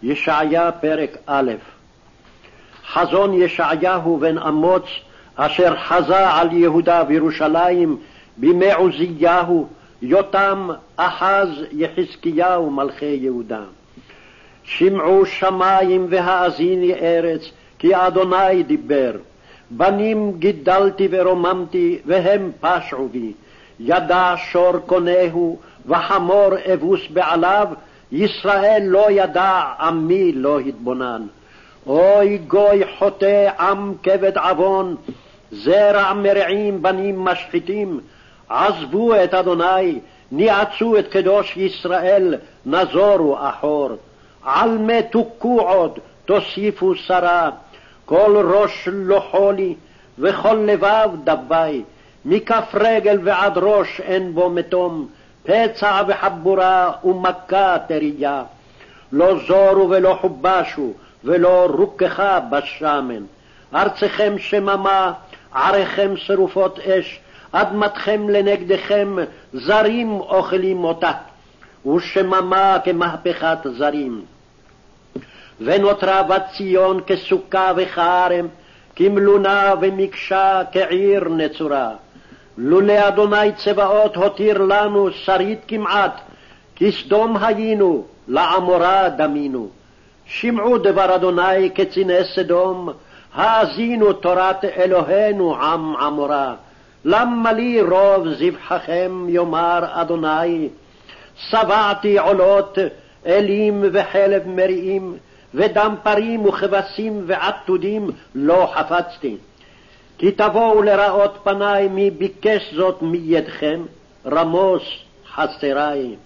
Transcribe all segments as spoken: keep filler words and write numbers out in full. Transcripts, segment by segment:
ישעיה פרק א'. חזון ישעיהו בן אמוץ אשר חזה על יהודה וירושלים בימי עוזיהו, יותם, אחז, יחזקיהו מלכי יהודה. שמעו שמים והאזיני ארץ, כי אדוני דיבר. בנים גידלתי ורוממתי, והם פשעו בי. ידע שור קונהו, וחמור אבוס בעליו, ישראל לא ידע, עמי לא התבונן. אוי גוי חוטא, עם כבד עוון, זרע מרעים, בנים משחיתים. עזבו את אדוני, ניעצו את קדוש ישראל, נזורו אחור. על מה תוכו עוד, תוסיפו שרה. כל ראש לא חולי, וכל לבב דבי. מכף רגל ועד ראש אין בו מתום, פצע וחבורה ומכה תריה. לא זורו ולא חובשו, ולא רוככה בשמן. ארצכם שממה, עריכם שרופות אש, אדמתכם לנגדכם, זרים אוכלים אותה, ושממה כמהפכת זרים. ונותרה בת ציון כסוכה וכערם, כמלונה ומקשה כעיר נצורה. לולא אדוני צבאות הותיר לנו שרית כמעט, כסדום היינו, לעמורה דמינו. שמעו דבר אדוני קציני סדום, האזינו תורת אלוהינו עם עמורה. למה לי רוב זבחכם, יאמר אדוני? שבעתי עולות, אלים וחלב מריעים, ודם פרים וכבשים ועתודים לא חפצתי. כי תבואו לראות פני, מי ביקש זאת מידכם? רמוס חסרי.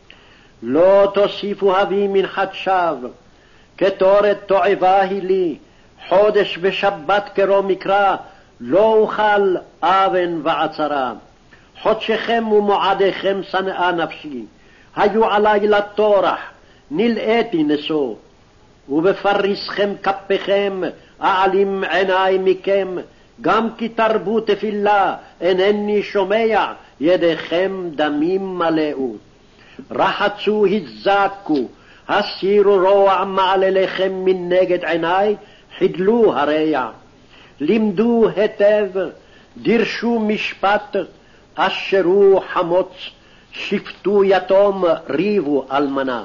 לא תוסיפו אבי מנחת שווא, כתורת תועבה היא לי, חודש ושבת קרוא מקרא, לא אוכל אבן ועצרה. חודשכם ומועדיכם שנאה נפשי, היו עלי לטורח, נלאיתי נשוא. ובפריסכם כפיכם, אעלים עיני מכם, גם כי תרבו תפילה, אינני שומע, ידיכם דמים מלאו. רחצו הזקו, הסירו רוע מעלליכם מנגד עיני, חידלו הרע. לימדו היטב, דירשו משפט, אשרו חמוץ, שפטו יתום, ריבו אלמנה.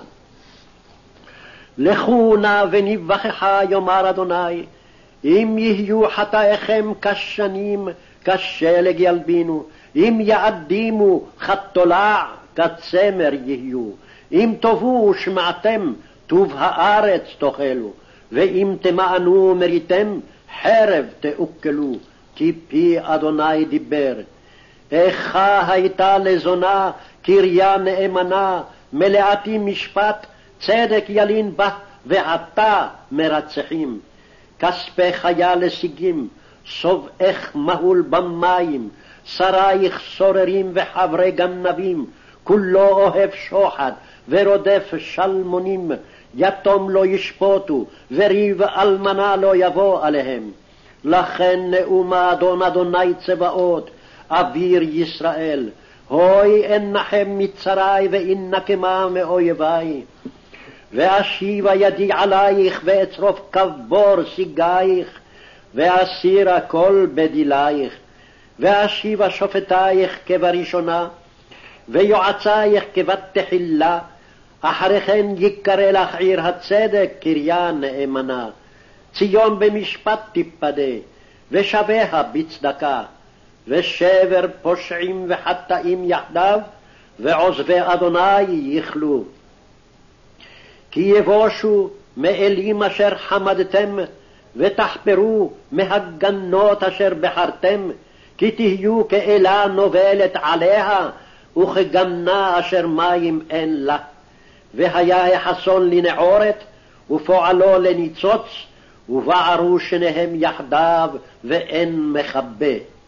לכו נא ונבחך, יאמר אדוני, אם יהיו חטאיכם כשנים, כשלג ילבינו, אם יאדימו כתולע, כצמר יהיו. אם תאבו ושמעתם, טוב הארץ תאכלו, ואם תמאנו מריתם, חרב תאוכלו, כי פי אדוני דיבר. איכה הייתה לזונה, קריה נאמנה, מלאתי משפט, צדק ילין בה, ועתה מרצחים. כספי חיה לשיגים, סובאך מהול במים, שרייך סוררים וחברי גנבים, כולו אוהב שוחד ורודף שלמונים. יתום לא ישפוטו, וריב אלמנה לא יבוא עליהם. לכן נאומה אדון אדוני צבאות, אביר ישראל, הוי אנחם מצרי ואנקמה מאויבי. ואשיבה ידי עלייך ואצרוף כבור סיגייך, ואסירה כל בדילייך. ואשיבה שופטייך כבראשונה, ויועצייך כבת תחילה. אחרי כן יקרא לך עיר הצדק, קריה נאמנה. ציון במשפט תיפדה, ושביה בצדקה. ושבר פושעים וחטאים יחדיו, ועוזבי אדוני יכלו. כי יבושו מאלים אשר חמדתם, ותחפרו מהגנות אשר בחרתם, כי תהיו כאלה נובלת עליה, וכגנה אשר מים אין לה. והיה החסון לנעורת, ופועלו לניצוץ, ובערו שניהם יחדיו, ואין מכבה.